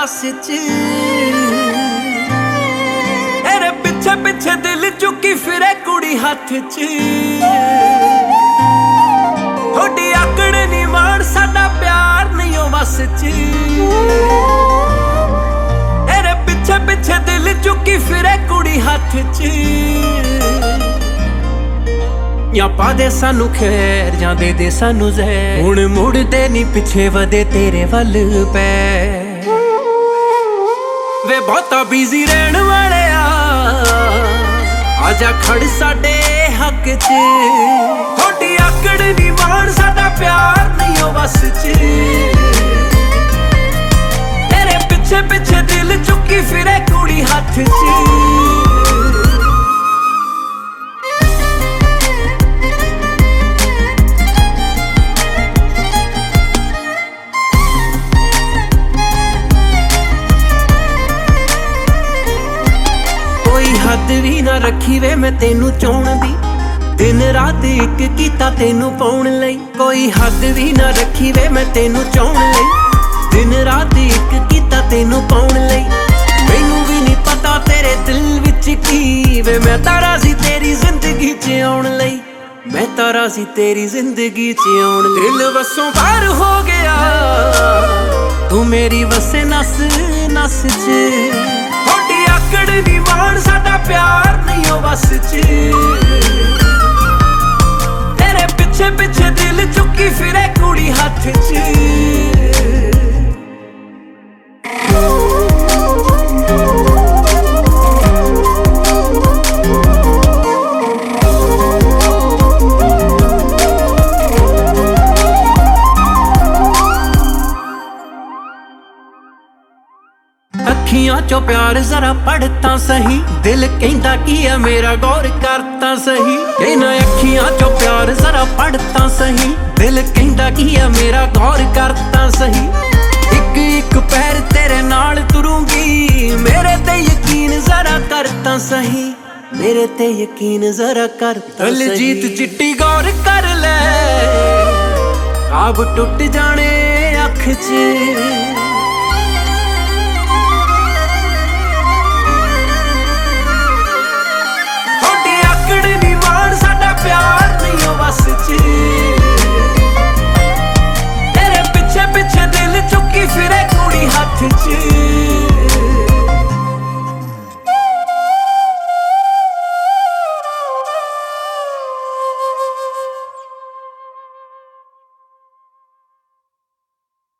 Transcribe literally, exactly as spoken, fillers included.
नस च तेरे पिछे पिछे दिल चुकी फिरे कुड़ी हाथ च थोड़ी आकड़ नी मान साडा प्यार नहीं ओ बस च तेरे पिछे पिछे दिल चुकी फिरे कुड़ी हाथ च या पा दे सानू खैर जां दे दे सानू जहर हुण मुड़दे नी पिछे वदे तेरे वल पै वे बहुता बिजी रहण वाले आजा खड़ साडे हक च थोड़ी आकड़ नी मान साडा प्यार नहीं ओ बस च तेरे पिछे पिछे दिल चुकी फिरे कुड़ी हाथ च हद भी ना रखी वे मैं तेनू चाहण दी दिन रात एक कीता तेनू पाउण लई कोई हद भी ना रखी वे मैं तेनू चाहण लई दिन रात एक कीता तेनू पाउण लई मैनू भी नहीं पता तेरे दिल विच की वे मैं तारा सी तेरी जिंदगी च आउण लई मैं तारा सी तेरी जिंदगी च आउण दिल वसों बाहर हो गया तू मेरी वसे नस नस च आकड़ नी मान साडा प्यार नहीं ओ बस च तेरे पिछे पिछे दिल चुकी फिरे कुड़ी हाथ च अखियां चो प्यार जरा पढ़ता सही दिल कहंदा की है मेरा गौर करता सही इन्हां अखियां चो प्यार जरा पढ़ता सही दिल कहंदा की है मेरा गौर करता सही एक एक पैर तेरे नाल तुरूंगी मेरे ते यकीन जरा करता सही मेरे ते यकीन जरा करता सही दलजीत चिट्टी गौर कर ले ख्वाब टुट जाने अख च